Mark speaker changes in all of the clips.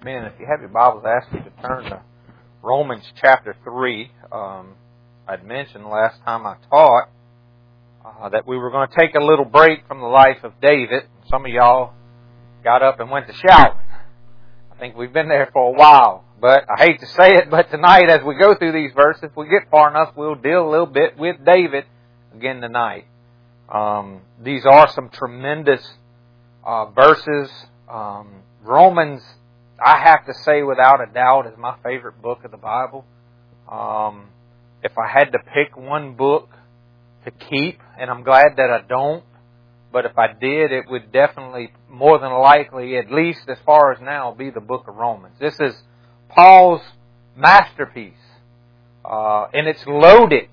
Speaker 1: Amen. If you have your Bibles, I ask you to turn to Romans chapter 3. I'd mentioned last time I taught that we were going to take a little break from the life of David. Some of y'all got up and went to shout. I think we've been there for a while. But I hate to say it, but tonight as we go through these verses, if we get far enough, we'll deal a little bit with David again tonight. These are some tremendous verses. Romans, I have to say without a doubt, is my favorite book of the Bible. If I had to pick one book to keep, and I'm glad that I don't, but if I did, it would definitely, more than likely, at least as far as now, be the book of Romans. This is Paul's masterpiece. And it's loaded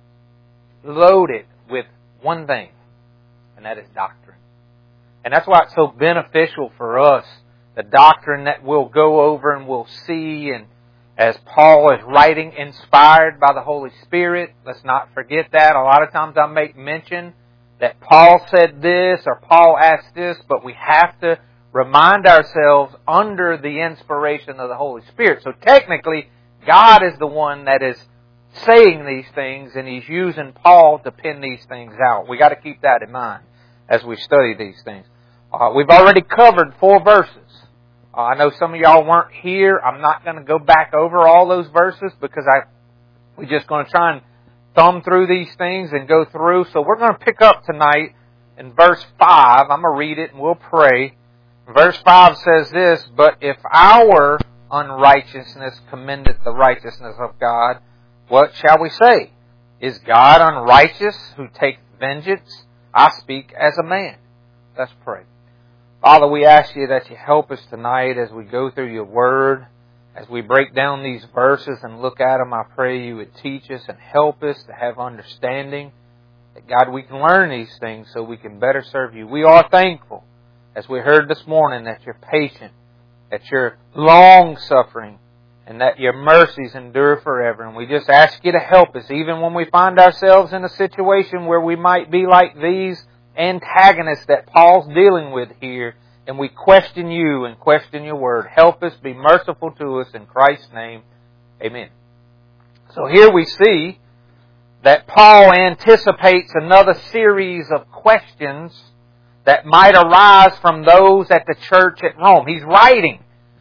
Speaker 1: with one thing, and that is doctrine. And that's why it's so beneficial for us, the doctrine that we'll go over and we'll see. And as Paul is writing, inspired by the Holy Spirit, let's not forget that. A lot of times I make mention that Paul said this or Paul asked this, but we have to remind ourselves under the inspiration of the Holy Spirit. So technically, God is the one that is saying these things, and He's using Paul to pin these things out. We got to keep that in mind as we study these things. We've already covered 4 verses. I know some of y'all weren't here. I'm not going to go back over all those verses because we're just going to try and thumb through these things and go through. So we're going to pick up tonight in verse 5. I'm going to read it and we'll pray. Verse 5 says this, "But if our unrighteousness commendeth the righteousness of God, what shall we say? Is God unrighteous who taketh vengeance? I speak as a man." Let's pray. Father, we ask you that you help us tonight as we go through your word. As we break down these verses and look at them, I pray you would teach us and help us to have understanding. That, God, we can learn these things so we can better serve you. We are thankful, as we heard this morning, that you're patient, that you're long-suffering, and that your mercies endure forever. And we just ask you to help us, even when we find ourselves in a situation where we might be like these antagonists that Paul's dealing with here, and we question you and question your word. Help us, be merciful to us in Christ's name. Amen. So here we see that Paul anticipates another series of questions that might arise from those at the church at Rome. He's writing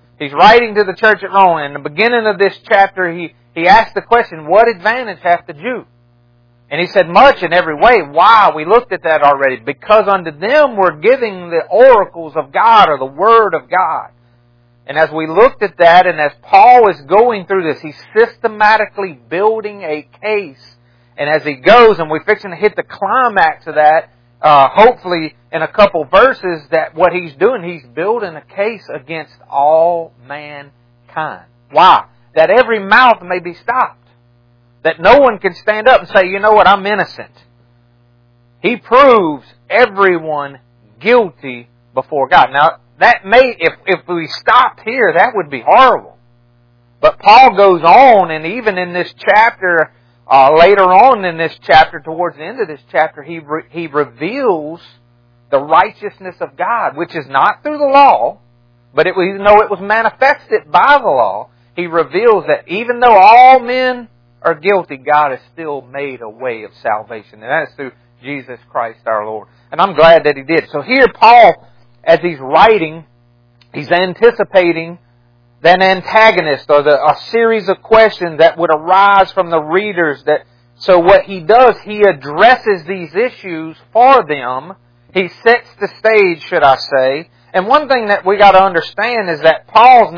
Speaker 1: to the church at Rome. In the beginning of this chapter, he asked the question, what advantage hath the Jew? And he said, much in every way. Why? We looked at that already. Because unto them we're giving the oracles of God, or the Word of God. And as we looked at that, and as Paul is going through this, he's systematically building a case. And as he goes, and we're fixing to hit the climax of that, hopefully in a couple verses, that what he's doing, he's building a case against all mankind. Why? That every mouth may be stopped. That no one can stand up and say, you know what, I'm innocent. He proves everyone guilty before God. Now, that may, if we stopped here, that would be horrible. But Paul goes on, and even in this chapter, later on in this chapter, towards the end of this chapter, he reveals the righteousness of God, which is not through the law, but even though it was manifested by the law, he reveals that even though all men are guilty, God has still made a way of salvation. And that is through Jesus Christ our Lord. And I'm glad that He did. So here Paul, as he's writing, he's anticipating that antagonist, or a series of questions that would arise from the readers. So what he does, he addresses these issues for them. He sets the stage, should I say. And one thing that we got to understand is that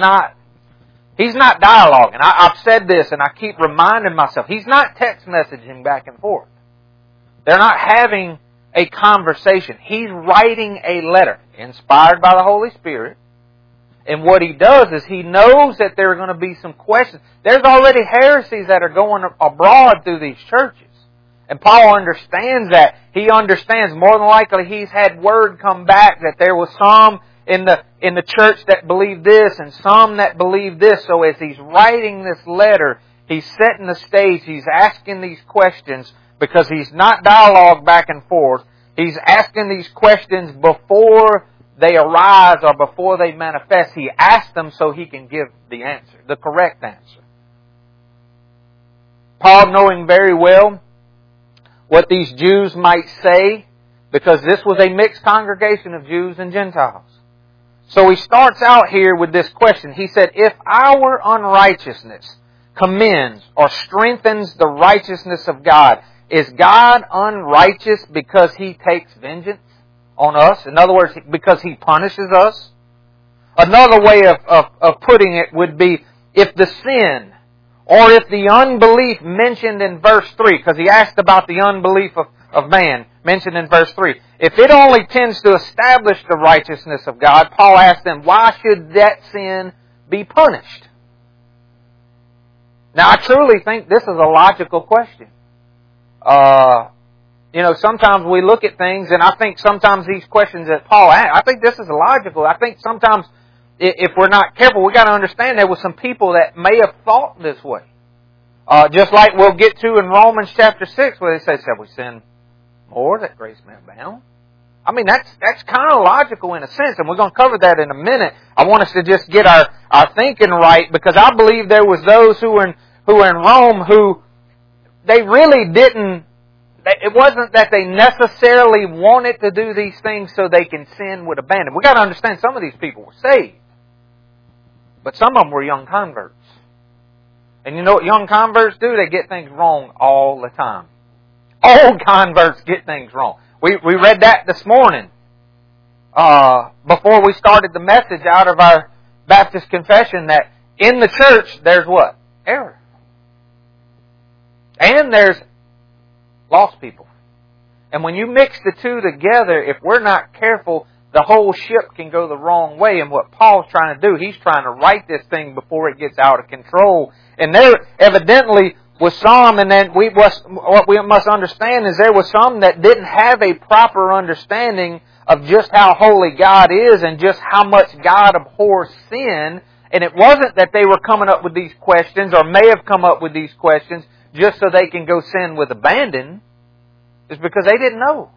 Speaker 1: He's not dialoguing. I've said this and I keep reminding myself. He's not text messaging back and forth. They're not having a conversation. He's writing a letter inspired by the Holy Spirit. And what he does is he knows that there are going to be some questions. There's already heresies that are going abroad through these churches. And Paul understands that. He understands more than likely he's had word come back that there was some in the church that believe this and some that believe this. So as he's writing this letter, he's setting the stage. He's asking these questions because he's not dialogue back and forth. He's asking these questions before they arise or before they manifest, He asks them so He can give the answer, the correct answer. Paul, knowing very well what these Jews might say, because this was a mixed congregation of Jews and Gentiles. So he starts out here with this question. He said, if our unrighteousness commends or strengthens the righteousness of God, is God unrighteous because He takes vengeance on us? In other words, because He punishes us? Another way of putting it would be, if the sin or if the unbelief mentioned in verse 3, because he asked about the unbelief of man, mentioned in verse 3. If it only tends to establish the righteousness of God, Paul asked them, why should that sin be punished? Now, I truly think this is a logical question. Sometimes we look at things, and I think sometimes these questions that Paul asked, I think this is logical. I think sometimes, if we're not careful, we got to understand there were some people that may have thought this way. Just like we'll get to in Romans chapter 6, where they say, shall we sin more that grace may abound? I mean, that's kind of logical in a sense, and we're going to cover that in a minute. I want us to just get our thinking right, because I believe there was those who were in Rome who they really didn't. It wasn't that they necessarily wanted to do these things so they can sin with abandon. We got to understand some of these people were saved, but some of them were young converts. And you know what young converts do? They get things wrong all the time. Old converts get things wrong. We read that this morning before we started the message out of our Baptist confession, that in the church there's what? Error. And there's lost people. And when you mix the two together, if we're not careful, the whole ship can go the wrong way. And what Paul's trying to do, he's trying to right this thing before it gets out of control. And there evidently was some, and then what we must understand is there was some that didn't have a proper understanding of just how holy God is and just how much God abhors sin. And it wasn't that they were coming up with these questions or may have come up with these questions just so they can go sin with abandon. It's because they didn't know.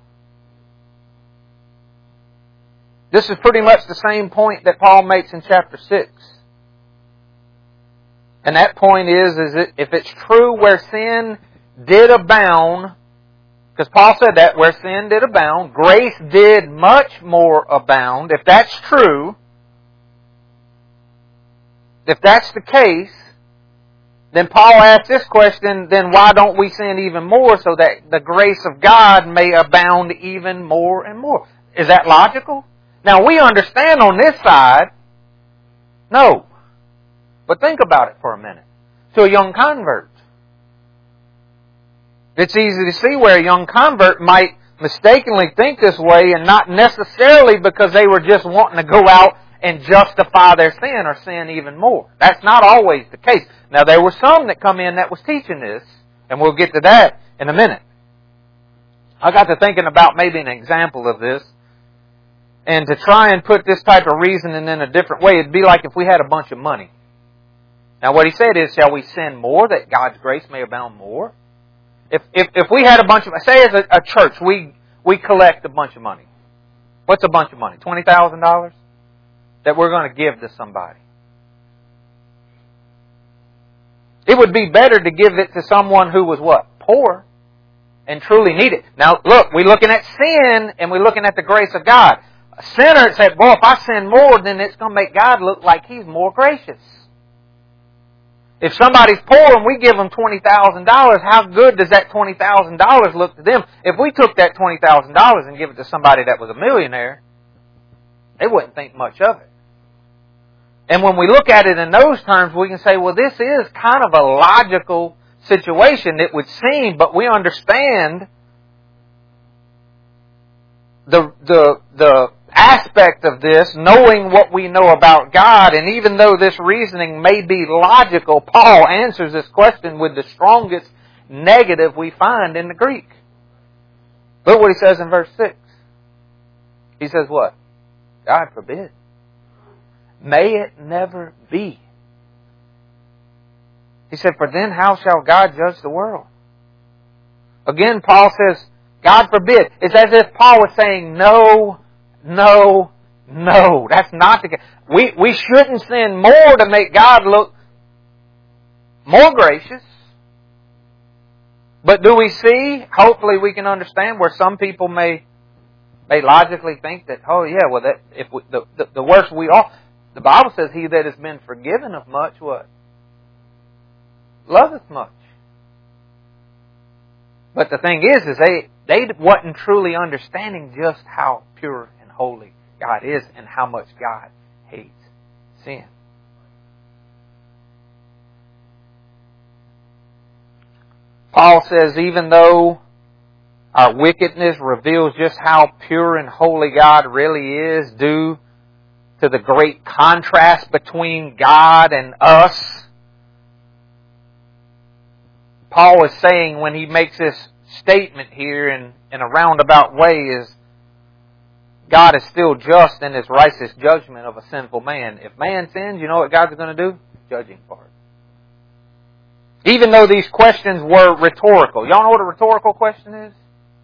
Speaker 1: This is pretty much the same point that Paul makes in chapter 6. And that point is if it's true where sin did abound, because Paul said that, where sin did abound, grace did much more abound. If that's true, if that's the case, then Paul asks this question, then why don't we sin even more so that the grace of God may abound even more and more? Is that logical? Now we understand on this side, no. But think about it for a minute. To a young convert, it's easy to see where a young convert might mistakenly think this way, and not necessarily because they were just wanting to go out and justify their sin or sin even more. That's not always the case. Now there were some that come in that was teaching this, and we'll get to that in a minute. I got to thinking about maybe an example of this, and to try and put this type of reasoning in a different way, it'd be like if we had a bunch of money. Now what he said is, shall we sin more that God's grace may abound more? If we had a bunch of, say as a church, we collect a bunch of money. What's a bunch of money? $20,000? That we're going to give to somebody. It would be better to give it to someone who was what? Poor and truly needed. Now look, we're looking at sin and we're looking at the grace of God. A sinner said, boy, if I sin more, then it's going to make God look like He's more gracious. If somebody's poor and we give them $20,000, how good does that $20,000 look to them? If we took that $20,000 and give it to somebody that was a millionaire, they wouldn't think much of it. And when we look at it in those terms, we can say, well, this is kind of a logical situation, it would seem, but we understand the aspect of this, knowing what we know about God, and even though this reasoning may be logical, Paul answers this question with the strongest negative we find in the Greek. Look what he says in verse 6. He says what? God forbid. May it never be. He said, for then how shall God judge the world? Again, Paul says, God forbid. It's as if Paul was saying, no, no, No, that's not the case. We shouldn't sin more to make God look more gracious. But do we see? Hopefully we can understand where some people may logically think that, oh yeah, well that if we, the worse we are, the Bible says, he that has been forgiven of much, what? Loveth much. But the thing is they wasn't truly understanding just how pure and holy God is and how much God hates sin. Paul says, even though our wickedness reveals just how pure and holy God really is due to the great contrast between God and us, Paul is saying when he makes this statement here in a roundabout way is God is still just in His righteous judgment of a sinful man. If man sins, you know what God's going to do? Judge him for it. Even though these questions were rhetorical. Y'all know what a rhetorical question is?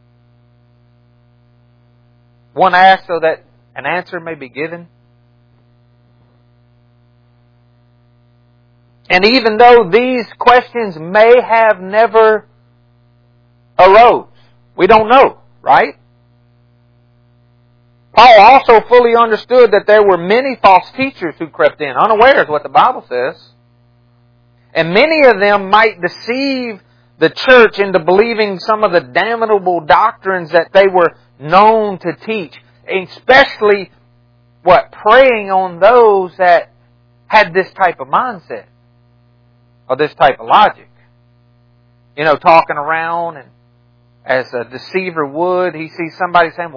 Speaker 1: One asked so that an answer may be given. And even though these questions may have never arose, we don't know, right? Paul also fully understood that there were many false teachers who crept in, unawares what the Bible says. And many of them might deceive the church into believing some of the damnable doctrines that they were known to teach. Especially, preying on those that had this type of mindset. Or this type of logic. Talking around and as a deceiver would, he sees somebody saying,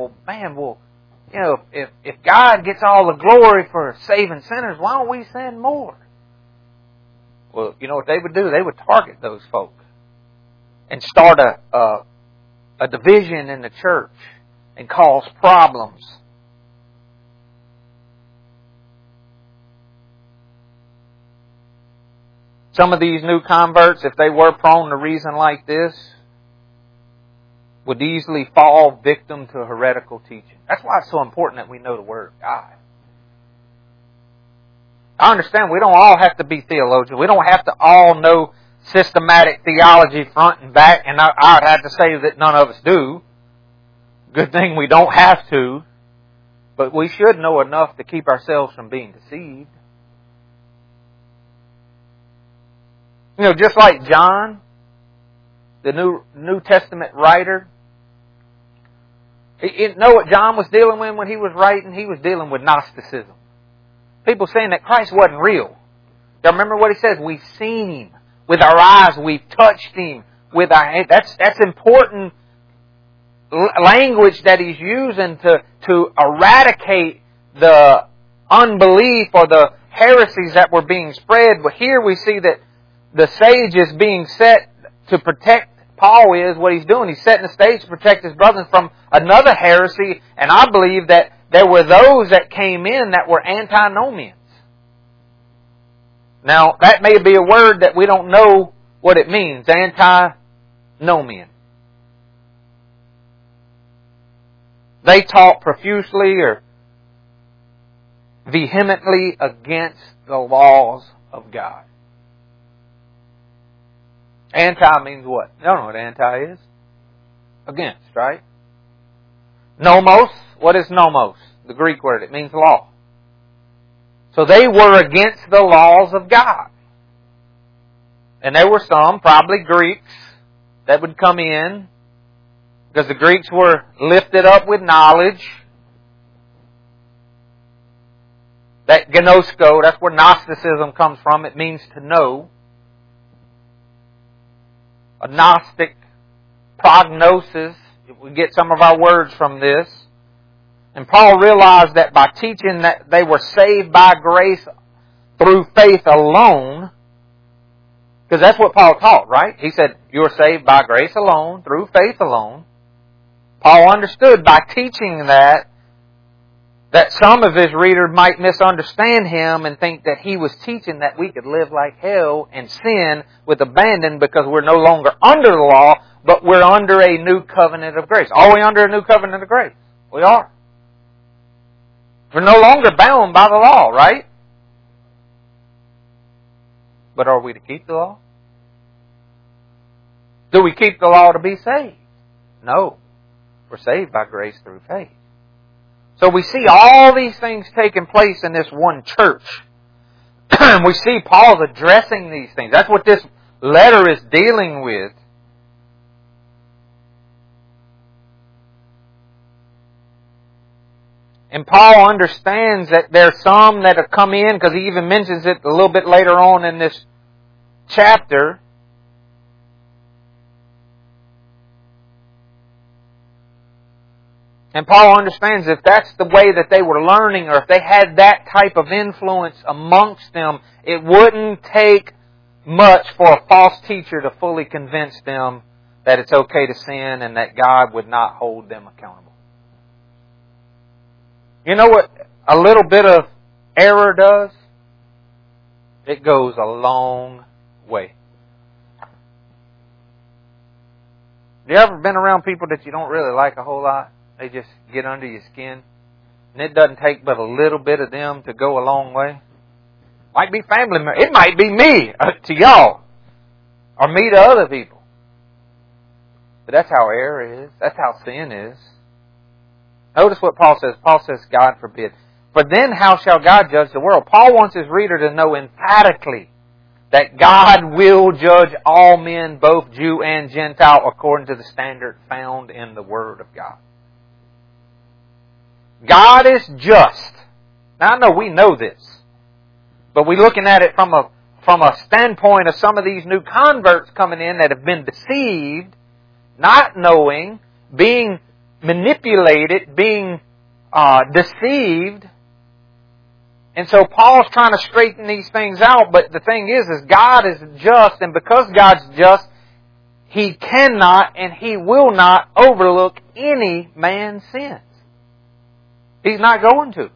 Speaker 1: if God gets all the glory for saving sinners, why don't we sin more? Well, you know what they would do? They would target those folk and start a division in the church and cause problems. Some of these new converts, if they were prone to reason like this, would easily fall victim to heretical teaching. That's why it's so important that we know the Word of God. I understand we don't all have to be theologians. We don't have to all know systematic theology front and back, and I would have to say that none of us do. Good thing we don't have to, but we should know enough to keep ourselves from being deceived. Just like John, the New Testament writer, you know what John was dealing with when he was writing? He was dealing with Gnosticism. People saying that Christ wasn't real. You remember what he says? We've seen Him with our eyes. We've touched Him with our hands. That's important language that he's using to eradicate the unbelief or the heresies that were being spread. But here we see that the stage is being set to protect. Paul is what he's doing. He's setting the stage to protect his brothers from another heresy. And I believe that there were those that came in that were antinomians. Now, that may be a word that we don't know what it means. Antinomian. They taught profusely or vehemently against the laws of God. Anti means what? You don't know what anti is. Against, right? Nomos. What is nomos? The Greek word. It means law. So they were against the laws of God. And there were some, probably Greeks, that would come in because the Greeks were lifted up with knowledge. That gnosko, that's where Gnosticism comes from. It means to know. A Gnostic prognosis. We get some of our words from this. And Paul realized that by teaching that they were saved by grace through faith alone, because that's what Paul taught, right? He said, you're saved by grace alone, through faith alone. Paul understood by teaching that some of his readers might misunderstand him and think that he was teaching that we could live like hell and sin with abandon because we're no longer under the law, but we're under a new covenant of grace. Are we under a new covenant of grace? We are. We're no longer bound by the law, right? But are we to keep the law? Do we keep the law to be saved? No. We're saved by grace through faith. So we see all these things taking place in this one church. We see Paul's addressing these things. That's what this letter is dealing with. And Paul understands that there's some that have come in, because he even mentions it a little bit later on in this chapter. And Paul understands if that's the way that they were learning, or if they had that type of influence amongst them, it wouldn't take much for a false teacher to fully convince them that it's okay to sin and that God would not hold them accountable. You know what a little bit of error does? It goes a long way. You ever been around people that you don't really like a whole lot? They just get under your skin. And it doesn't take but a little bit of them to go a long way. Might be family members. It might be me to y'all. Or me to other people. But that's how error is. That's how sin is. Notice what Paul says. Paul says, God forbid. For then how shall God judge the world? Paul wants his reader to know emphatically that God will judge all men, both Jew and Gentile, according to the standard found in the Word of God. God is just. Now I know we know this, but we're looking at it from a standpoint of some of these new converts coming in that have been deceived, not knowing, being manipulated, being deceived. And so Paul's trying to straighten these things out, but the thing is God is just, and because God's just, He cannot and He will not overlook any man's sins. He's not going to.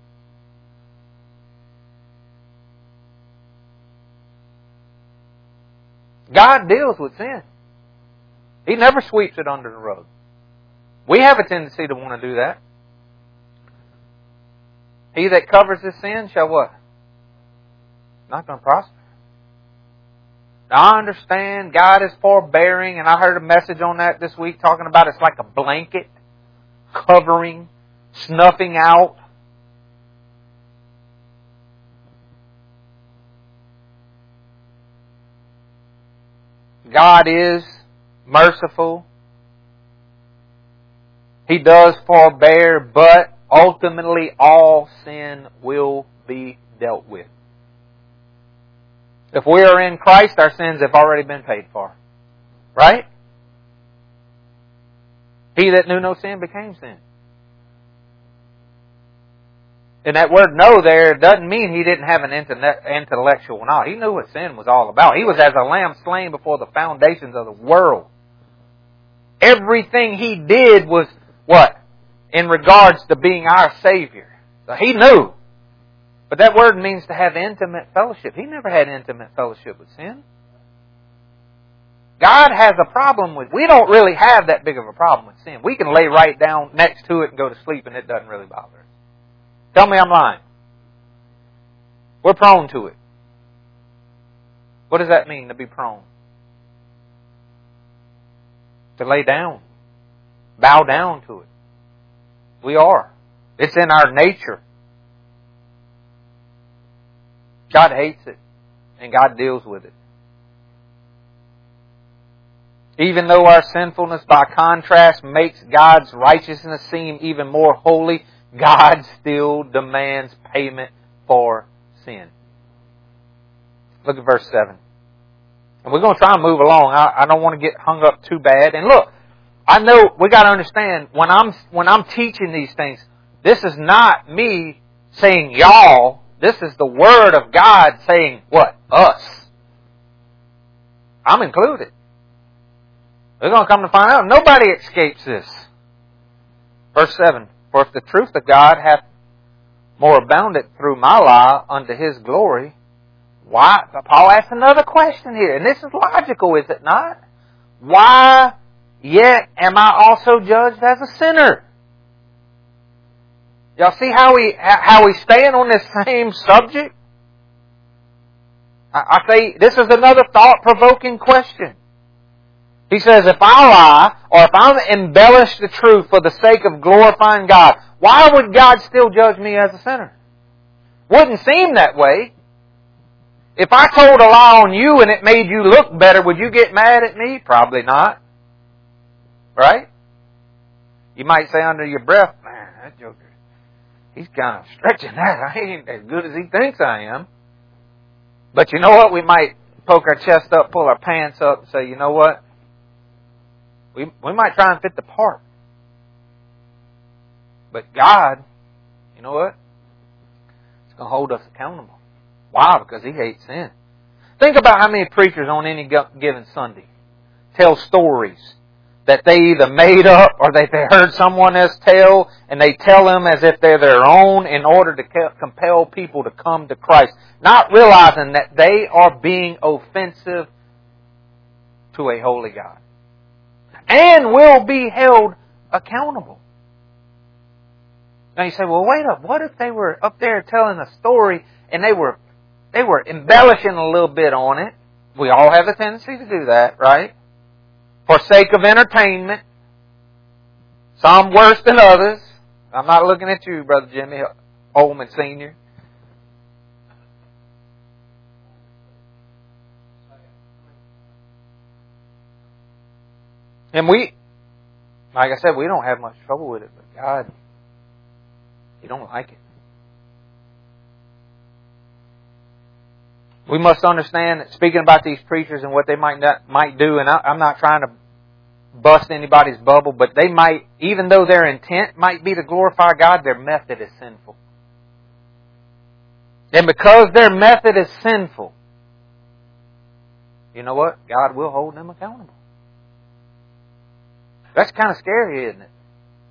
Speaker 1: God deals with sin. He never sweeps it under the rug. We have a tendency to want to do that. He that covers his sin shall what? Not going to prosper. Now, I understand God is forbearing, and I heard a message on that this week talking about it's like a blanket covering, snuffing out. God is merciful. He does forbear, but ultimately all sin will be dealt with. If we are in Christ, our sins have already been paid for. Right? He that knew no sin became sin. And that word know there doesn't mean he didn't have an intellectual knowledge. He knew what sin was all about. He was as a lamb slain before the foundations of the world. Everything he did was what? In regards to being our Savior. So he knew. But that word means to have intimate fellowship. He never had intimate fellowship with sin. God has a problem with... We don't really have that big of a problem with sin. We can lay right down next to it and go to sleep and it doesn't really bother us. Tell me I'm lying. We're prone to it. What does that mean, to be prone? To lay down. Bow down to it. We are. It's in our nature. God hates it. And God deals with it. Even though our sinfulness, by contrast, makes God's righteousness seem even more holy, God still demands payment for sin. Look at verse 7. And we're going to try and move along. I don't want to get hung up too bad. And look, I know we got to understand, when I'm teaching these things, this is not me saying y'all. This is the Word of God saying what? Us. I'm included. We're going to come to find out nobody escapes this. Verse 7. For if the truth of God hath more abounded through my lie unto His glory, why? Paul asks another question here, and this is logical, is it not? Why yet am I also judged as a sinner? Y'all see how he's staying on this same subject? I say this is another thought-provoking question. He says, if I lie, or if I embellish the truth for the sake of glorifying God, why would God still judge me as a sinner? Wouldn't seem that way. If I told a lie on you and it made you look better, would you get mad at me? Probably not. Right? You might say under your breath, man, that joker, he's kind of stretching that. I ain't as good as he thinks I am. But you know what? We might poke our chest up, pull our pants up, and say, you know what? We might try and fit the part. But God, you know what? He's going to hold us accountable. Why? Because He hates sin. Think about how many preachers on any given Sunday tell stories that they either made up or that they heard someone else tell, and they tell them as if they're their own in order to compel people to come to Christ, not realizing that they are being offensive to a holy God and will be held accountable. Now you say, well, wait up. What if they were up there telling a story and they were embellishing a little bit on it? We all have a tendency to do that, right? For sake of entertainment. Some worse than others. I'm not looking at you, Brother Jimmy Holman Sr. And we, like I said, we don't have much trouble with it, but God, He don't like it. We must understand that speaking about these preachers and what they might do, and I'm not trying to bust anybody's bubble, but they might, even though their intent might be to glorify God, their method is sinful. And because their method is sinful, you know what? God will hold them accountable. That's kind of scary, isn't it?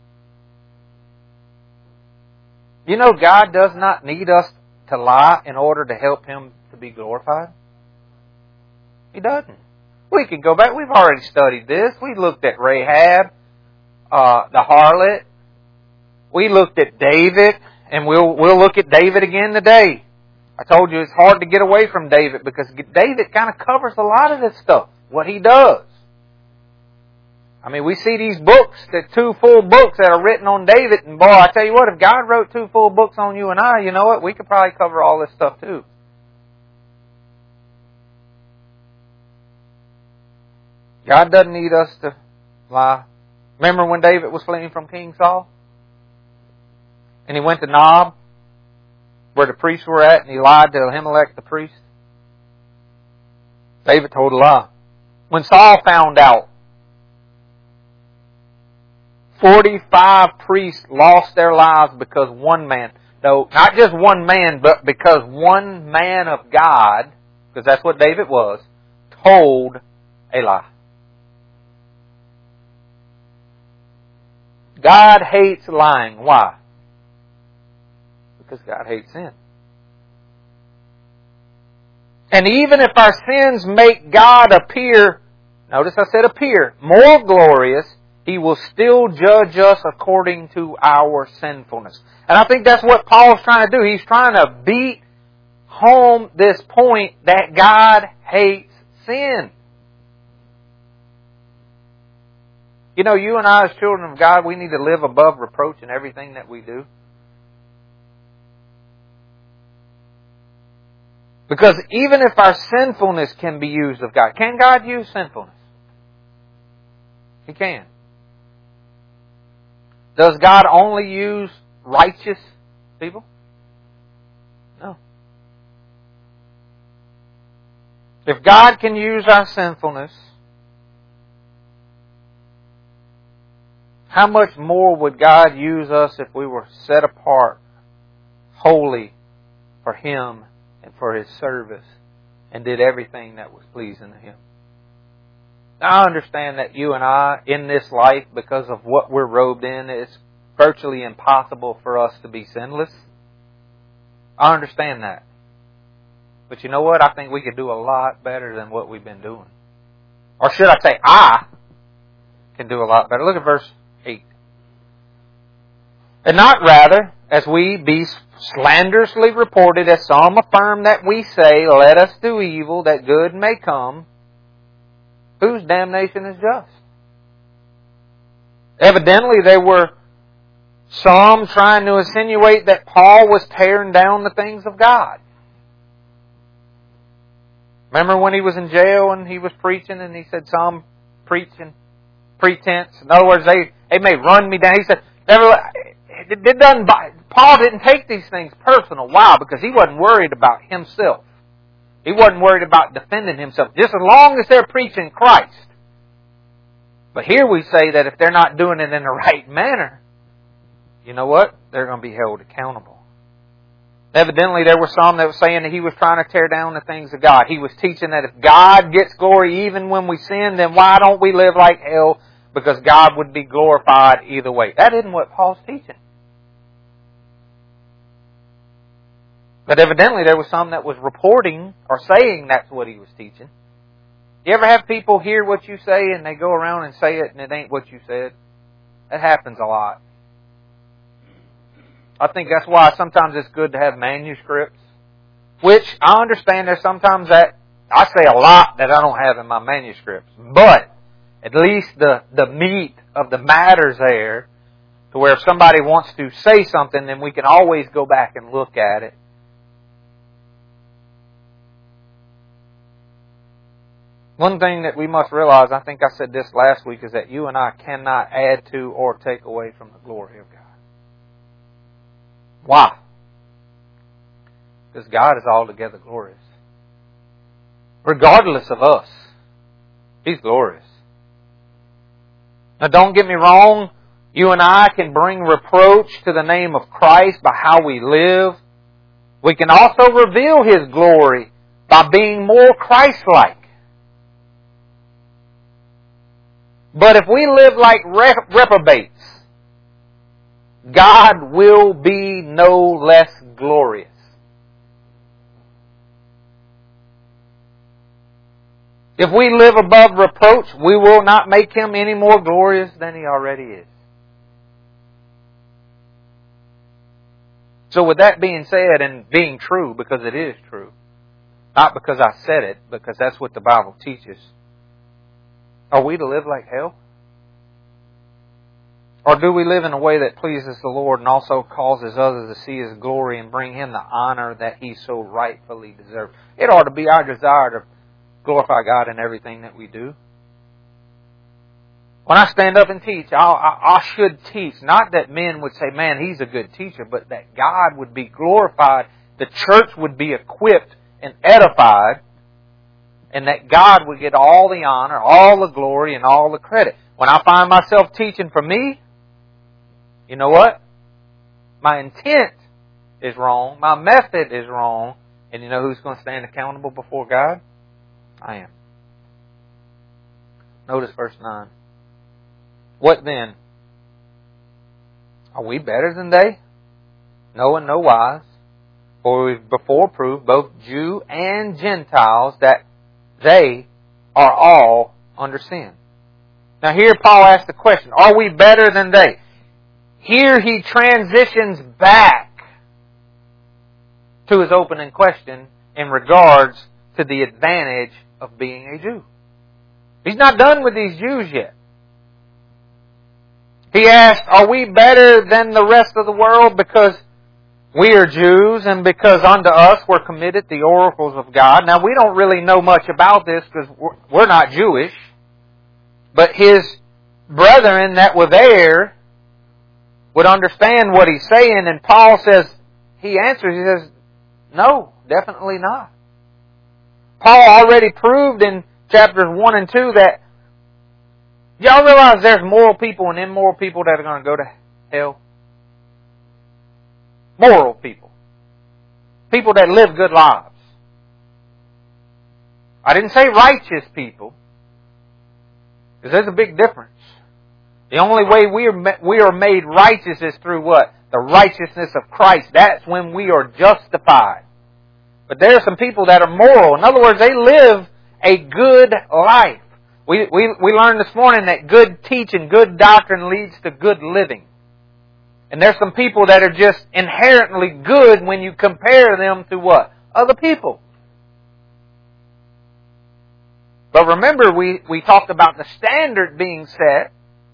Speaker 1: You know, God does not need us to lie in order to help Him to be glorified. He doesn't. We can go back. We've already studied this. We looked at Rahab, the harlot. We looked at David, and we'll look at David again today. I told you it's hard to get away from David because David kind of covers a lot of this stuff, what he does. I mean, we see these books, the 2 full books that are written on David, and boy, I tell you what, if God wrote 2 full books on you and I, you know what, we could probably cover all this stuff too. God doesn't need us to lie. Remember when David was fleeing from King Saul? And he went to Nob, where the priests were at, and he lied to Ahimelech the priest? David told a lie. When Saul found out, 45 priests lost their lives because one man, no, not just one man, but because one man of God, because that's what David was, told a lie. God hates lying. Why? Because God hates sin. And even if our sins make God appear, notice I said appear, more glorious, He will still judge us according to our sinfulness. And I think that's what Paul's trying to do. He's trying to beat home this point that God hates sin. You know, you and I as children of God, we need to live above reproach in everything that we do. Because even if our sinfulness can be used of God, can God use sinfulness? He can. Does God only use righteous people? No. If God can use our sinfulness, how much more would God use us if we were set apart, holy for Him and for His service, and did everything that was pleasing to Him? Now, I understand that you and I, in this life, because of what we're robed in, it's virtually impossible for us to be sinless. I understand that. But you know what? I think we could do a lot better than what we've been doing. Or should I say, I can do a lot better. Look at verse 8. And not rather, as we be slanderously reported, as some affirm that we say, let us do evil, that good may come, whose damnation is just. Evidently, there were some trying to insinuate that Paul was tearing down the things of God. Remember when he was in jail and he was preaching and he said, some preaching pretense. In other words, they may run me down. He said, Paul didn't take these things personal. Why? Because he wasn't worried about himself. He wasn't worried about defending himself. Just as long as they're preaching Christ. But here we say that if they're not doing it in the right manner, you know what? They're going to be held accountable. Evidently, there were some that were saying that he was trying to tear down the things of God. He was teaching that if God gets glory even when we sin, then why don't we live like hell? Because God would be glorified either way. That isn't what Paul's teaching. But evidently, there was some that was reporting or saying that's what he was teaching. You ever have people hear what you say and they go around and say it and it ain't what you said? That happens a lot. I think that's why sometimes it's good to have manuscripts. Which, I understand there's sometimes that I say a lot that I don't have in my manuscripts. But, at least the meat of the matter's there, to where if somebody wants to say something, then we can always go back and look at it. One thing that we must realize, I think I said this last week, is that you and I cannot add to or take away from the glory of God. Why? Because God is altogether glorious. Regardless of us, He's glorious. Now don't get me wrong, you and I can bring reproach to the name of Christ by how we live. We can also reveal His glory by being more Christ-like. But if we live like reprobates, God will be no less glorious. If we live above reproach, we will not make Him any more glorious than He already is. So with that being said, and being true, because it is true, not because I said it, because that's what the Bible teaches, are we to live like hell? Or do we live in a way that pleases the Lord and also causes others to see His glory and bring Him the honor that He so rightfully deserves? It ought to be our desire to glorify God in everything that we do. When I stand up and teach, I should teach. Not that men would say, man, he's a good teacher, but that God would be glorified, the church would be equipped and edified, and that God would get all the honor, all the glory, and all the credit. When I find myself teaching for me, you know what? My intent is wrong. My method is wrong. And you know who's going to stand accountable before God? I am. Notice verse 9. What then? Are we better than they? No, in no wise. For we've before proved, both Jew and Gentiles, that they are all under sin. Now here Paul asks the question, are we better than they? Here he transitions back to his opening question in regards to the advantage of being a Jew. He's not done with these Jews yet. He asks, are we better than the rest of the world because we are Jews and because unto us were committed the oracles of God? Now we don't really know much about this because we're not Jewish. But his brethren that were there would understand what he's saying. And Paul says, he says, no, definitely not. Paul already proved in chapters 1 and 2 that y'all realize there's moral people and immoral people that are going to go to hell? Moral people. People that live good lives. I didn't say righteous people, because there's a big difference. The only way we are made righteous is through what? The righteousness of Christ. That's when we are justified. But there are some people that are moral. In other words, they live a good life. We learned this morning that good teaching, good doctrine leads to good living. And there's some people that are just inherently good when you compare them to what? Other people. But remember, we talked about the standard being set.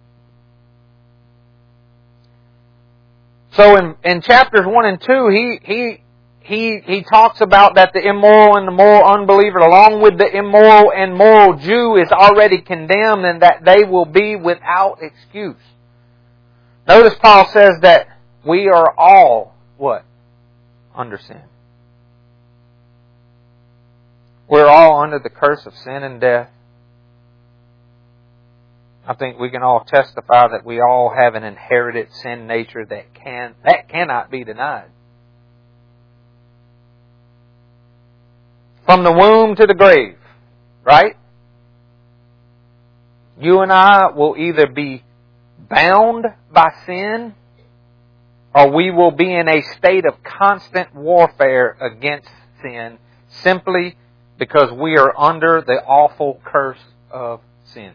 Speaker 1: So in chapters 1 and 2, he talks about that the immoral and the moral unbeliever, along with the immoral and moral Jew, is already condemned, and that they will be without excuse. Notice Paul says that we are all, what? Under sin. We're all under the curse of sin and death. I think we can all testify that we all have an inherited sin nature that cannot be denied. From the womb to the grave, right? You and I will either be bound by sin, or we will be in a state of constant warfare against sin, simply because we are under the awful curse of sin.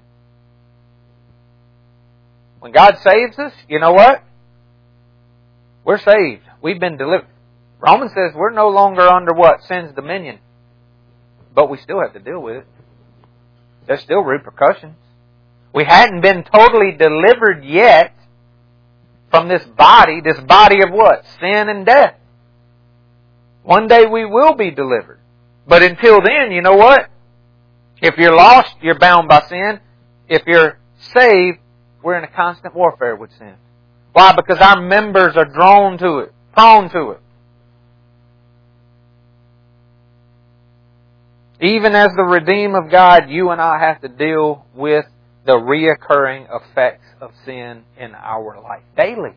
Speaker 1: When God saves us, you know what? We're saved. We've been delivered. Romans says we're no longer under what? Sin's dominion. But we still have to deal with it. There's still repercussions. We hadn't been totally delivered yet from this body of what? Sin and death. One day we will be delivered. But until then, you know what? If you're lost, you're bound by sin. If you're saved, we're in a constant warfare with sin. Why? Because our members are drawn to it, prone to it. Even as the redeemed of God, you and I have to deal with the reoccurring effects of sin in our life daily.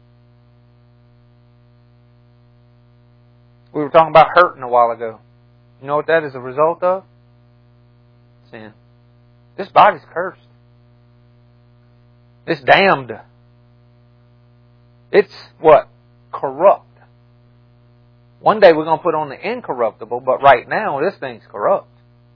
Speaker 1: We were talking about hurting a while ago. You know what that is a result of? Sin. This body's cursed. It's damned. It's what? Corrupt. One day we're going to put on the incorruptible, but right now this thing's corrupt.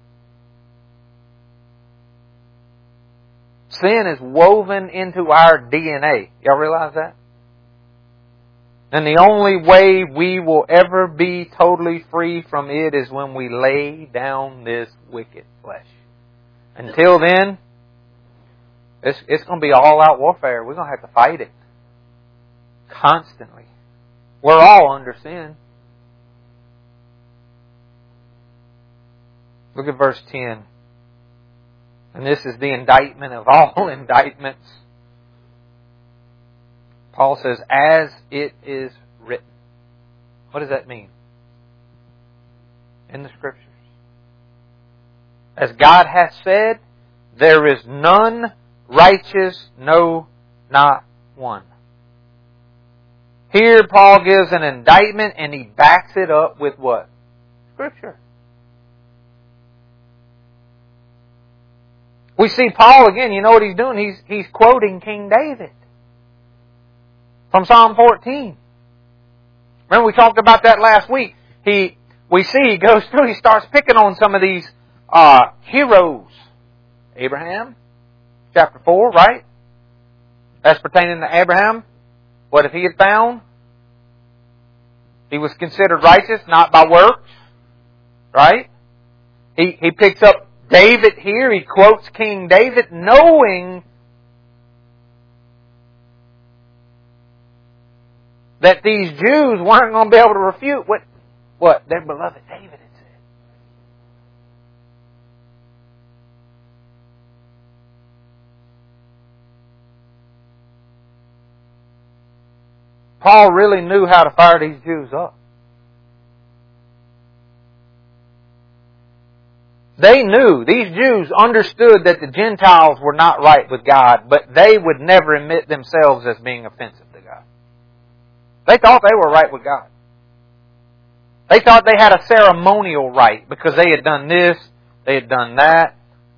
Speaker 1: Sin is woven into our DNA. Y'all realize that? And the only way we will ever be totally free from it is when we lay down this wicked flesh. Until then, it's going to be all-out warfare. We're going to have to fight it. Constantly. We're all under sin. Look at verse 10. And this is the indictment of all indictments. Paul says, as it is written. What does that mean? In the Scriptures. As God hath said, there is none righteous, no, not one. Here Paul gives an indictment and he backs it up with what? Scripture. We see Paul again, you know what he's doing? He's quoting King David from Psalm 14. Remember we talked about that last week. He goes through, he starts picking on some of these heroes. Abraham, chapter 4, right? That's pertaining to Abraham. What if he had found? He was considered righteous, not by works. Right? He picks up David here. He quotes King David, knowing that these Jews weren't going to be able to refute what their beloved David had said. Paul really knew how to fire these Jews up. They knew, these Jews understood that the Gentiles were not right with God, but they would never admit themselves as being offensive to God. They thought they were right with God. They thought they had a ceremonial right because they had done this, they had done that.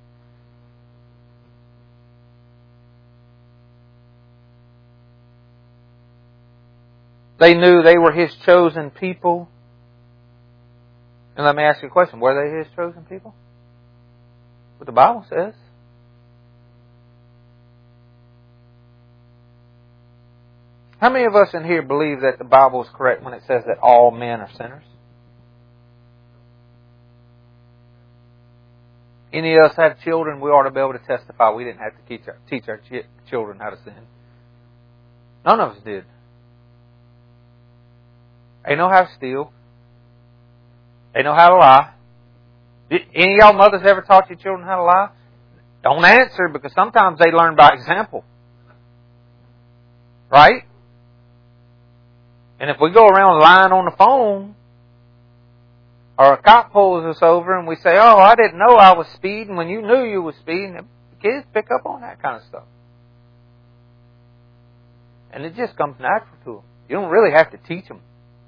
Speaker 1: They knew they were His chosen people. And let me ask you a question. Were they His chosen people? What the Bible says. How many of us in here believe that the Bible is correct when it says that all men are sinners? Any of us have children, we ought to be able to testify we didn't have to teach our children how to sin. None of us did. They know how to steal. They know how to lie. Did any of y'all mothers ever taught your children how to lie? Don't answer, because sometimes they learn by example. Right? And if we go around lying on the phone, or a cop pulls us over and we say, oh, I didn't know I was speeding when you knew you were speeding, the kids pick up on that kind of stuff. And it just comes natural to them. You don't really have to teach them.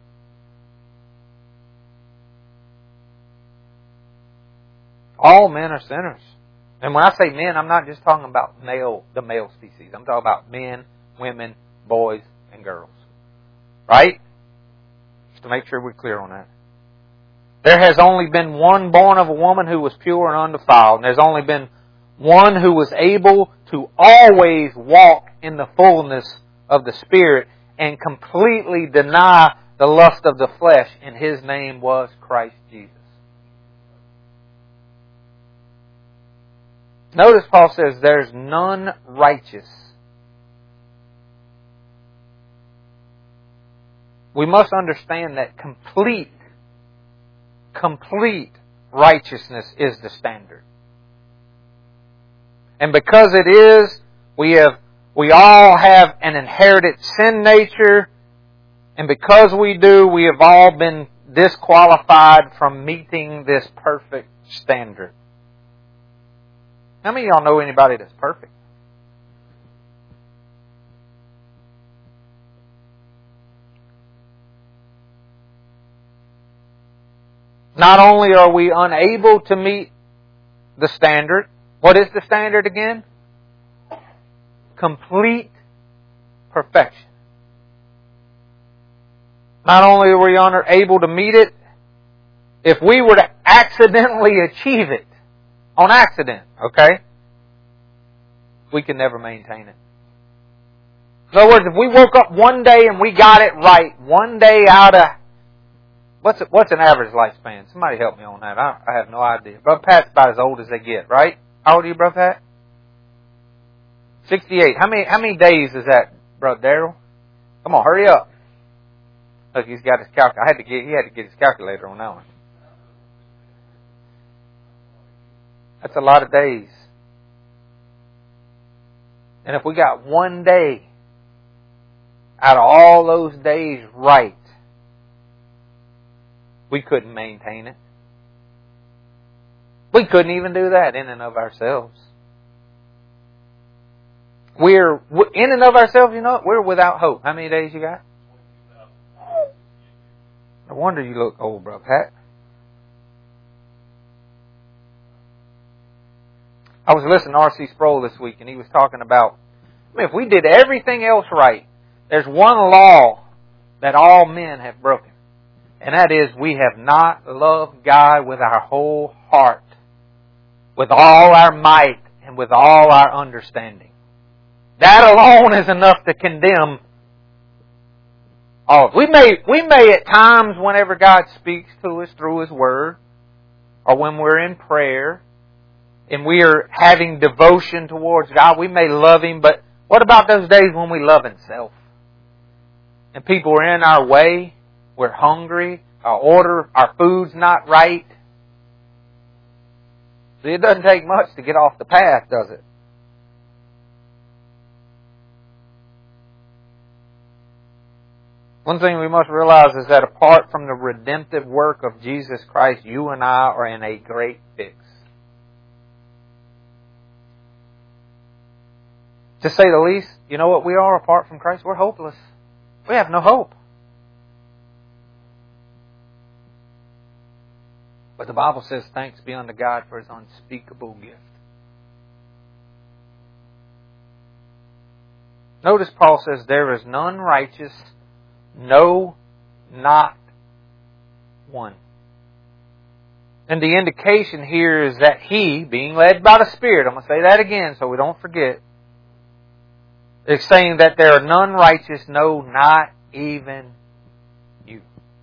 Speaker 1: All men are sinners. And when I say men, I'm not just talking about the male species. I'm talking about men, women, boys, and girls. Right? Just to make sure we're clear on that. There has only been one born of a woman who was pure and undefiled. And there's only been one who was able to always walk in the fullness of the Spirit and completely deny the lust of the flesh. And His name was Christ Jesus. Notice Paul says, there's none righteous. We must understand that complete righteousness is the standard. And because it is, we all have an inherited sin nature, and because we do, we have all been disqualified from meeting this perfect standard. How many of y'all know anybody that's perfect? Not only are we unable to meet the standard, what is the standard again? Complete perfection. Not only are we unable to meet it, if we were to accidentally achieve it, on accident, okay, we can never maintain it. In other words, if we woke up one day and we got it right, one day out of, what's an average lifespan? Somebody help me on that. I have no idea. Brother Pat's about as old as they get, right? How old are you, Brother Pat? 68. How many days is that, Brother Darrell? Come on, hurry up. Look, he's got his calculator. He had to get his calculator on that one. That's a lot of days. And if we got one day out of all those days right, we couldn't maintain it. We couldn't even do that in and of ourselves. We're, in and of ourselves, you know, we're without hope. How many days you got? No wonder you look old, Brother Pat. I was listening to R.C. Sproul this week, and he was talking about, if we did everything else right, there's one law that all men have broken. And that is, we have not loved God with our whole heart, with all our might, and with all our understanding. That alone is enough to condemn all. We may at times, whenever God speaks to us through His Word, or when we're in prayer, and we are having devotion towards God, we may love Him, but what about those days when we love in self? And people are in our way, we're hungry, our food's not right. See, it doesn't take much to get off the path, does it? One thing we must realize is that apart from the redemptive work of Jesus Christ, you and I are in a great fix. To say the least, you know what we are apart from Christ? We're hopeless. We have no hope. But the Bible says, thanks be unto God for His unspeakable gift. Notice Paul says, there is none righteous, no, not one. And the indication here is that he, being led by the Spirit, I'm going to say that again so we don't forget, It's saying that there are none righteous, no, not even you.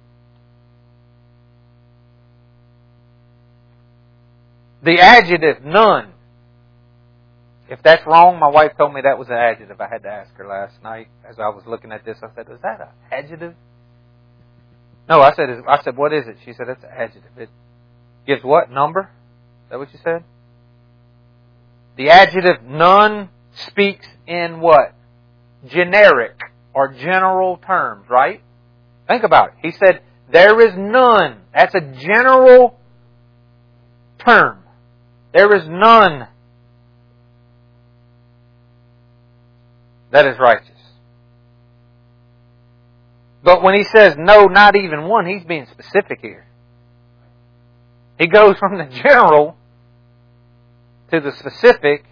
Speaker 1: The adjective, none. If that's wrong, my wife told me that was an adjective. I had to ask her last night as I was looking at this. I said, is that an adjective? No, I said, what is it? She said, it's an adjective. It gives what? Number? Is that what you said? The adjective none speaks in what? Generic or general terms, right? Think about it. He said, there is none. That's a general term. There is none that is righteous. But when he says, no, not even one, he's being specific here. He goes from the general to the specific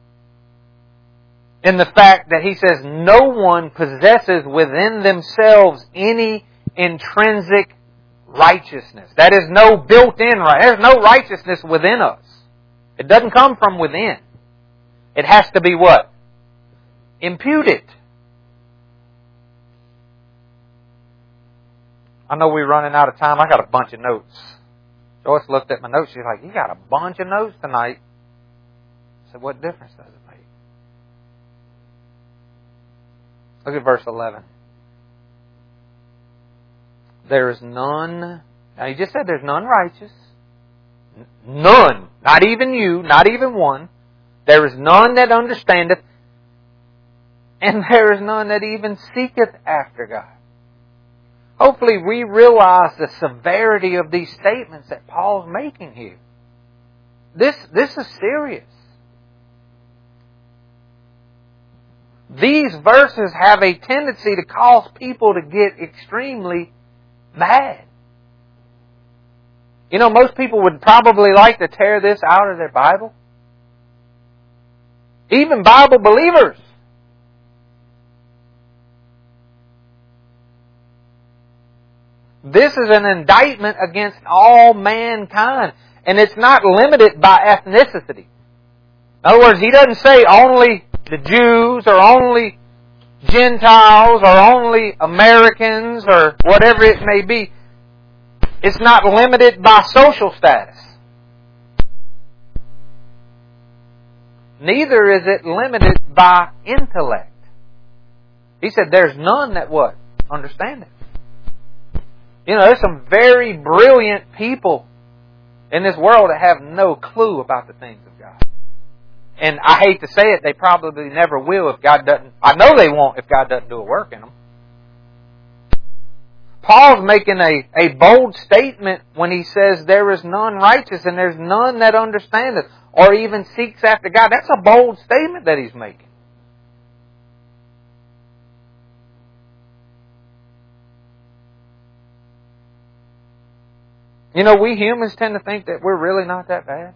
Speaker 1: in the fact that he says no one possesses within themselves any intrinsic righteousness. That is no built-in right. There's no righteousness within us. It doesn't come from within. It has to be what? Imputed. I know we're running out of time. I got a bunch of notes. Joyce looked at my notes. She's like, you got a bunch of notes tonight. I said, what difference does it make? Look at verse 11. There is none. Now, he just said there's none righteous. None. Not even you. Not even one. There is none that understandeth. And there is none that even seeketh after God. Hopefully we realize the severity of these statements that Paul's making here. This is serious. These verses have a tendency to cause people to get extremely mad. You know, most people would probably like to tear this out of their Bible. Even Bible believers. This is an indictment against all mankind. And it's not limited by ethnicity. In other words, he doesn't say only the Jews or only Gentiles or only Americans or whatever it may be. It's not limited by social status. Neither is it limited by intellect. He said there's none that what? Understand it. You know, there's some very brilliant people in this world that have no clue about the things of God. And I hate to say it, they probably never will if God doesn't. I know they won't if God doesn't do a work in them. Paul's making a bold statement when he says there is none righteous and there's none that understandeth or even seeks after God. That's a bold statement that he's making. You know, we humans tend to think that we're really not that bad.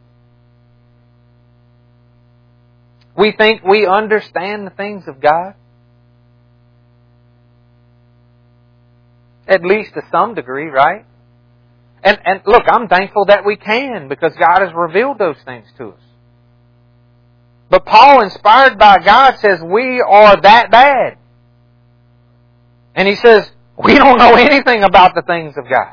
Speaker 1: We think we understand the things of God. At least to some degree, right? And look, I'm thankful that we can because God has revealed those things to us. But Paul, inspired by God, says we are that bad. And he says, we don't know anything about the things of God.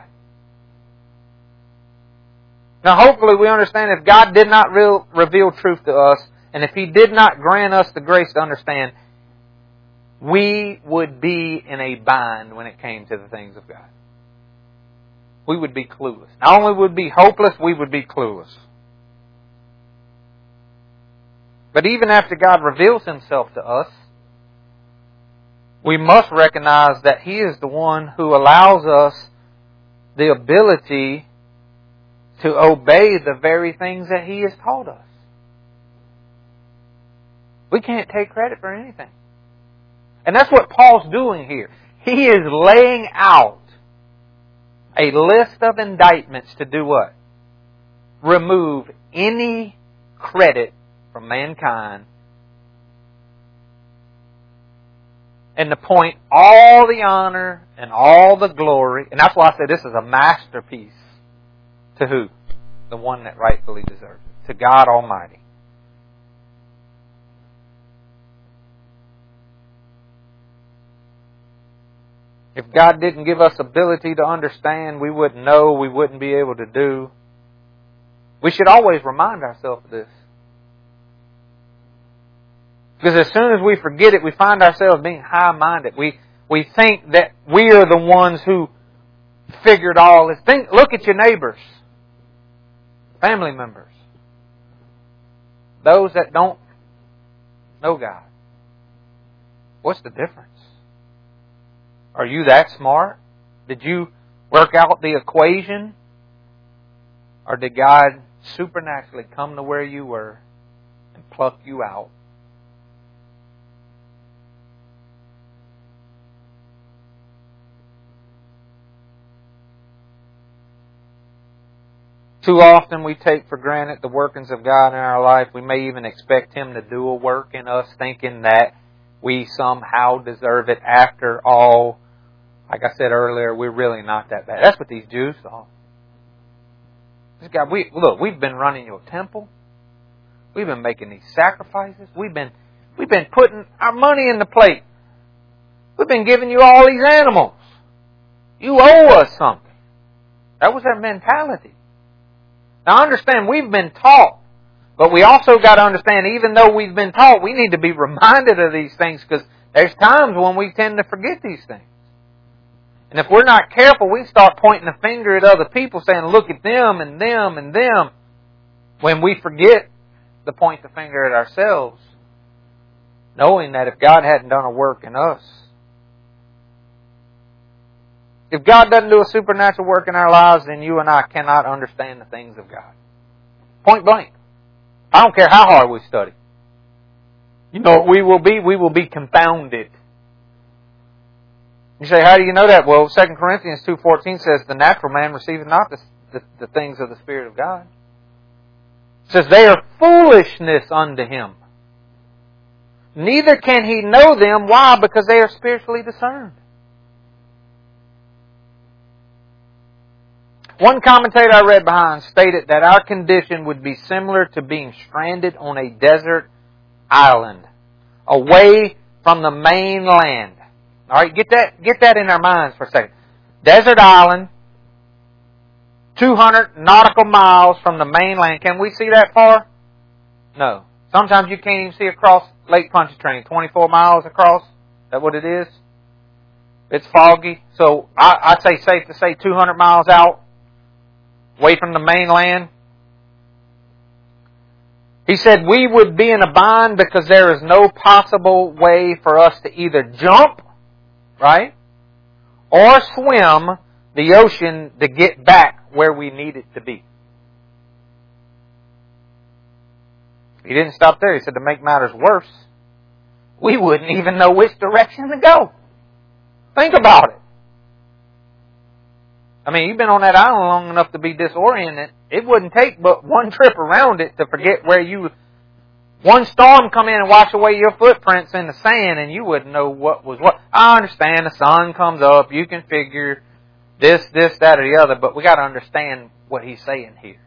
Speaker 1: Now hopefully we understand if God did not reveal truth to us, and if He did not grant us the grace to understand, we would be in a bind when it came to the things of God. We would be clueless. Not only would we be hopeless, we would be clueless. But even after God reveals Himself to us, we must recognize that He is the one who allows us the ability to obey the very things that He has taught us. We can't take credit for anything. And that's what Paul's doing here. He is laying out a list of indictments to do what? Remove any credit from mankind and to point all the honor and all the glory. And that's why I say this is a masterpiece. To who? The one that rightfully deserves it. To God Almighty. If God didn't give us ability to understand, we wouldn't know, we wouldn't be able to do. We should always remind ourselves of this. Because as soon as we forget it, we find ourselves being high-minded. We think that we are the ones who figured all this. Look at your neighbors, family members, those that don't know God. What's the difference? Are you that smart? Did you work out the equation? Or did God supernaturally come to where you were and pluck you out? Too often we take for granted the workings of God in our life. We may even expect Him to do a work in us, thinking that we somehow deserve it. After all, like I said earlier, we're really not that bad. That's what these Jews thought. This guy, we've been running your temple. We've been making these sacrifices. We've been putting our money in the plate. We've been giving you all these animals. You owe us something. That was their mentality. Now understand, we've been taught, but we also got to understand, even though we've been taught, we need to be reminded of these things, because there's times when we tend to forget these things. And if we're not careful, we start pointing the finger at other people, saying, look at them and them and them, when we forget to point the finger at ourselves, knowing that if God hadn't done a work in us, if God doesn't do a supernatural work in our lives, then you and I cannot understand the things of God. Point blank. I don't care how hard we study. You know what we will be? We will be confounded. You say, how do you know that? Well, 2 Corinthians 2:14 says, the natural man receiveth not the things of the Spirit of God. It says, they are foolishness unto him. Neither can he know them. Why? Because they are spiritually discerned. One commentator I read behind stated that our condition would be similar to being stranded on a desert island, away from the mainland. All right, get that in our minds for a second. Desert island, 200 nautical miles from the mainland. Can we see that far? No. Sometimes you can't even see across Lake Pontchartrain, 24 miles across. Is that what it is? It's foggy. So I'd say safe to say 200 miles out, away from the mainland. He said we would be in a bind because there is no possible way for us to either jump, right, or swim the ocean to get back where we need it to be. He didn't stop there. He said to make matters worse, we wouldn't even know which direction to go. Think about it. I mean, you've been on that island long enough to be disoriented. It wouldn't take but one trip around it to forget where you... One storm come in and wash away your footprints in the sand and you wouldn't know what was what. I understand the sun comes up. You can figure this, that, or the other. But we got to understand what he's saying here.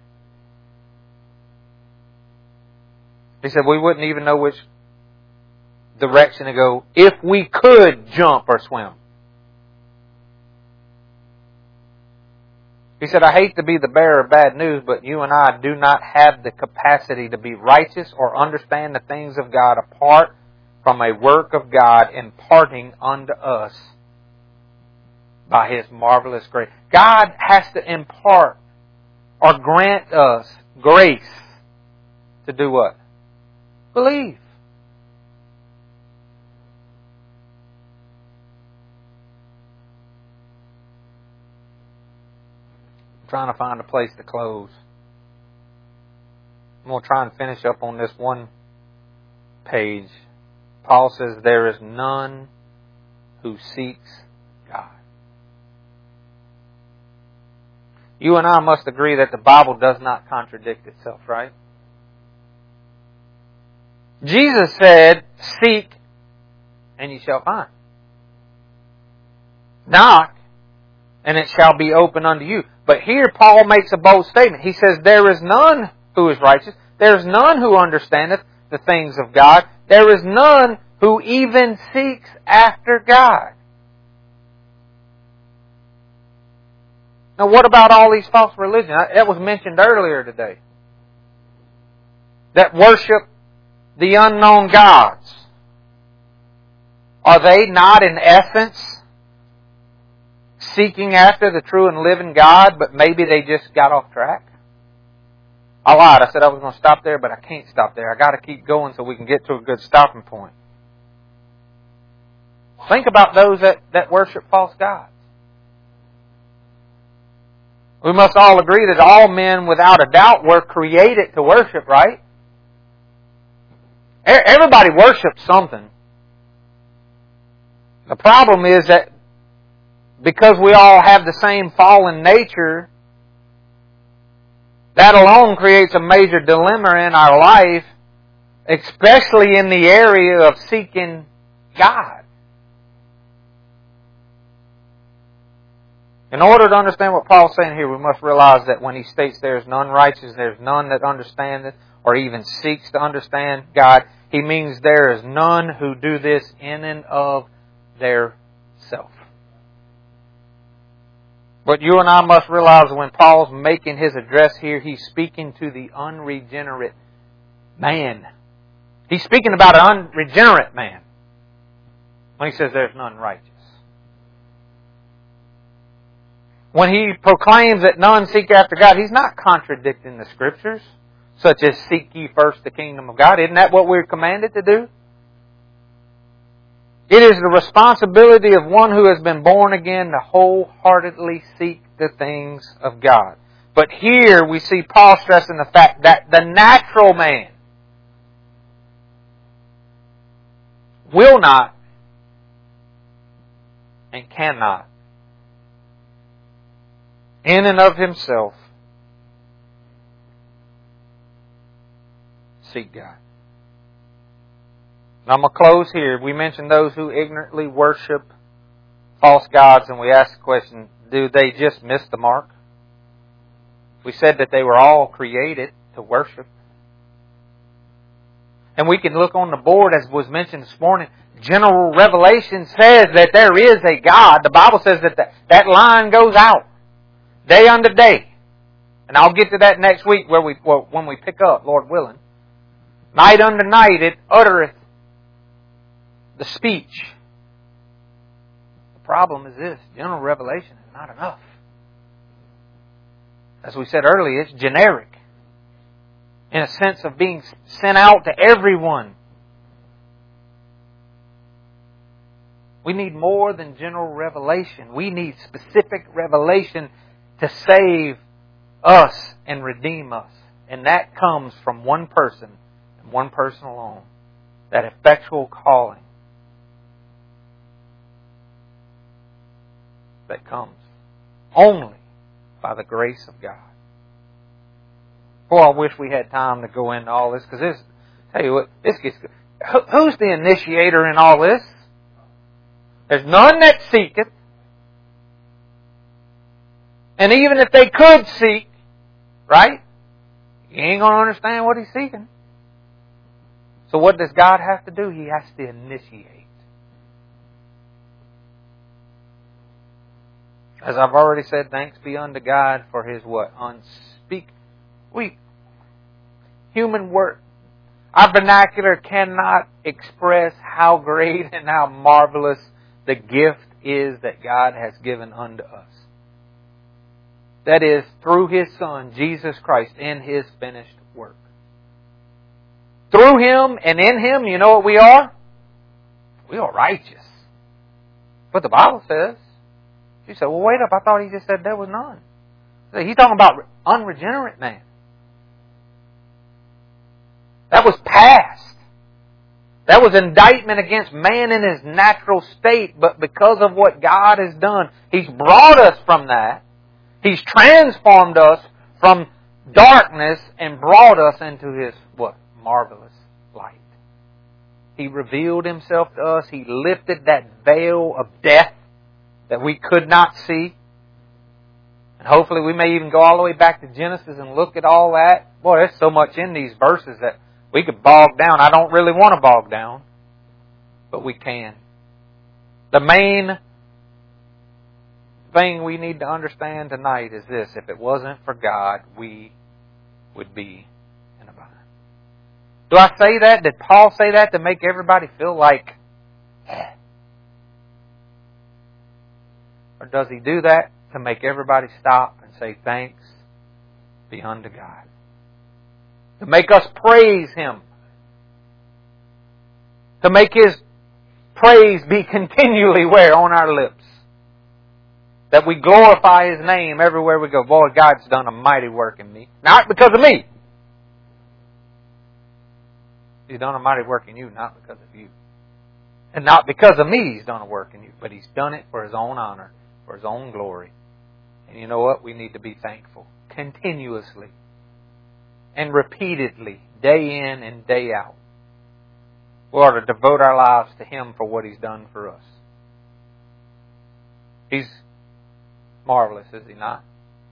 Speaker 1: He said we wouldn't even know which direction to go if we could jump or swim. He said, I hate to be the bearer of bad news, but you and I do not have the capacity to be righteous or understand the things of God apart from a work of God imparting unto us by His marvelous grace. God has to impart or grant us grace to do what? Believe. Trying to find a place to close. I'm going to try and finish up on this one page. Paul says, there is none who seeks God. You and I must agree that the Bible does not contradict itself, right? Jesus said, seek and you shall find. Knock and it shall be open unto you. But here Paul makes a bold statement. He says, there is none who is righteous. There is none who understandeth the things of God. There is none who even seeks after God. Now what about all these false religions? That was mentioned earlier today. That worship the unknown gods. Are they not in essence seeking after the true and living God, but maybe they just got off track? I lied. I said I was going to stop there, but I can't stop there. I got to keep going so we can get to a good stopping point. Think about those that worship false gods. We must all agree that all men, without a doubt, were created to worship, right? Everybody worships something. The problem is that because we all have the same fallen nature, that alone creates a major dilemma in our life, especially in the area of seeking God. In order to understand what Paul's saying here, we must realize that when he states there is none righteous, there is none that understandeth or even seeks to understand God, he means there is none who do this in and of their self. But you and I must realize when Paul's making his address here, he's speaking to the unregenerate man. He's speaking about an unregenerate man when he says there's none righteous. When he proclaims that none seek after God, he's not contradicting the Scriptures, such as seek ye first the kingdom of God. Isn't that what we're commanded to do? It is the responsibility of one who has been born again to wholeheartedly seek the things of God. But here we see Paul stressing the fact that the natural man will not and cannot, in and of himself, seek God. Now I'm going to close here. We mentioned those who ignorantly worship false gods, and we asked the question, do they just miss the mark? We said that they were all created to worship. And we can look on the board, as was mentioned this morning, general revelation says that there is a God. The Bible says that that line goes out day unto day. And I'll get to that next week when we pick up, Lord willing. Night unto night it uttereth the speech. The problem is this: general revelation is not enough. As we said earlier, it's generic in a sense of being sent out to everyone. We need more than general revelation. We need specific revelation to save us and redeem us. And that comes from one person and one person alone. That effectual calling that comes only by the grace of God. Boy, I wish we had time to go into all this, because tell you what, this gets good. Who's the initiator in all this? There's none that seeketh. And even if they could seek, right? You ain't going to understand what he's seeking. So what does God have to do? He has to initiate. As I've already said, thanks be unto God for His what? Human word. Our vernacular cannot express how great and how marvelous the gift is that God has given unto us. That is, through His Son, Jesus Christ, in His finished work. Through Him and in Him, you know what we are? We are righteous. But the Bible says. You say, well, wait up, I thought He just said there was none. He's talking about unregenerate man. That was past. That was indictment against man in his natural state. But because of what God has done, He's brought us from that. He's transformed us from darkness and brought us into His what? Marvelous light. He revealed Himself to us. He lifted that veil of death that we could not see. And hopefully we may even go all the way back to Genesis and look at all that. Boy, there's so much in these verses that we could bog down. I don't really want to bog down, but we can. The main thing we need to understand tonight is this. If it wasn't for God, we would be in a bind. Do I say that? Did Paul say that to make everybody feel like, or does he do that to make everybody stop and say, thanks be unto God? To make us praise Him. To make His praise be continually where? On our lips. That we glorify His name everywhere we go. Boy, God's done a mighty work in me. Not because of me. He's done a mighty work in you, not because of you. And not because of me He's done a work in you. But He's done it for His own honor, for His own glory. And you know what? We need to be thankful. Continuously. And repeatedly. Day in and day out. We ought to devote our lives to Him for what He's done for us. He's marvelous, is He not?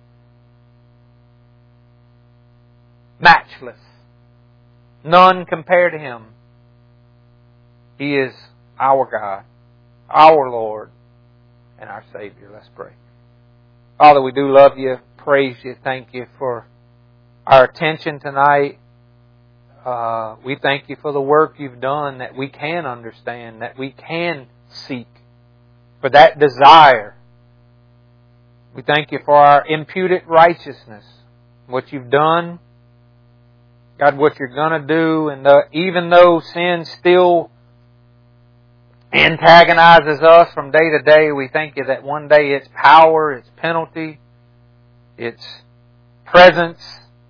Speaker 1: Matchless. None compared to Him. He is our God, our Lord, and our Savior. Let's pray. Father, we do love You, praise You, thank You for our attention tonight. We thank You for the work You've done that we can understand, that we can seek, for that desire. We thank You for our imputed righteousness, what You've done, God, what You're going to do, and even though sin still antagonizes us from day to day, we thank You that one day its power, its penalty, its presence,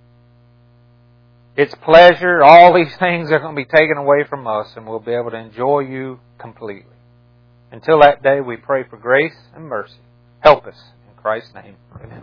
Speaker 1: its pleasure, all these things are going to be taken away from us, and we'll be able to enjoy You completely. Until that day, we pray for grace and mercy. Help us. In Christ's name, amen.